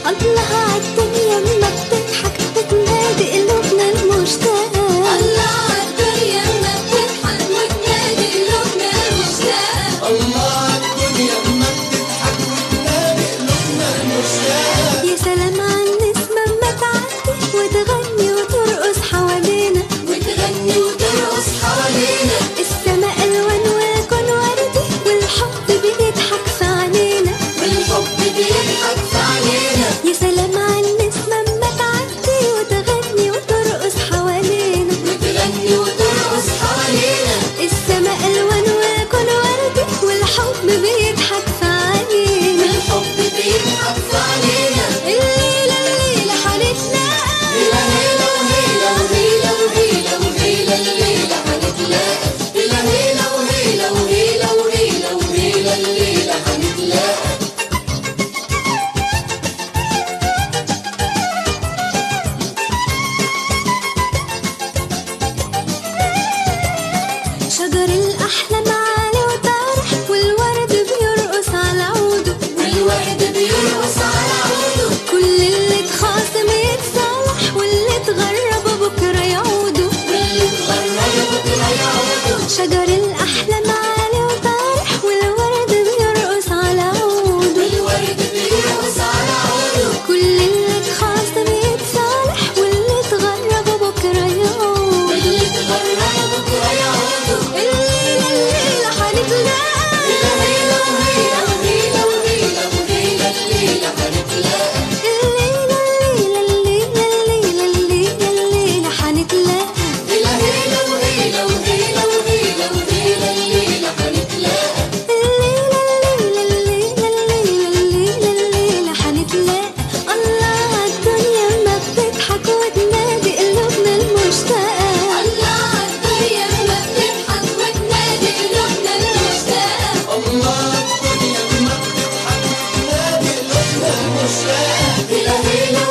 الله عالدنيا اما بتضحك وتنادي قلوبنا المشتاقة. الله عالدنيا اما بتضحك وتنادي قلوبنا المشتاقة. الله عالدنيا اما بتضحك وتنادي قلوبنا المشتاقة. يا سلام عالنسمة اما تعدي وتغني وترقص حوالينا. وتغني وترقص حوالينا. السماء الوان والكون وردي والحب بيضحك في عينينا. والحب بيضحك في عينينا. يا سلام عالنسمة اما تعدي وتغني وترقص حوالينا. وتغني وترقص حوالينا. السماء الوان والكون وردي والحب بيضحك في عينينا. والحب بيضحك في عينينا. الليلة الليلة حنتلاقى. هيلا هيلا وهيلا وهيلا وهيلا وهيلا الليلة هنتلاقى. هيلا هيلا وهيلا وهيلا وهيلا وهيلا الليلة هنتلاقى. شجر الأحلام عالي وطارح والورد بيرقص على عوده. والورد بيرقص على عوده. كل اللي اتخاصم يتصالح واللي اتغرب بكرة يعودوا. واللي اتغرب بكرة يعودوا. شجر الأحلام عالي وطارح والورد بيرقص على عوده. والورد بيرقص على عوده. كل اللي اتخاصم يتصالح واللي اتغرب بكرة يعودوا. واللي اتغرب بكرة يعودوا. الليلة الليلة حنتلاقى. هيلا هيلا وهيلا وهيلا وهيلا وهيلا الليلة هنتلاقى. الليلة الليلة الليلة الليلة الليلة حنتلاقى. هيلا هيلا وهيلا وهيلا وهيلا وهيلا الليلة هنتلاقى. الليلة الليلة الليلة الليلة الليلة حنتلاقى. الله عالدنيا ما بتضحك وتنادي قلوبنا المشتاقة. الله عالدنيا اما بتضحك وتنادي قلوبنا المشتاقة. الله عالدنيا اما بتضحك وتنادي قلوبنا المشتاقة. هيلا هيلا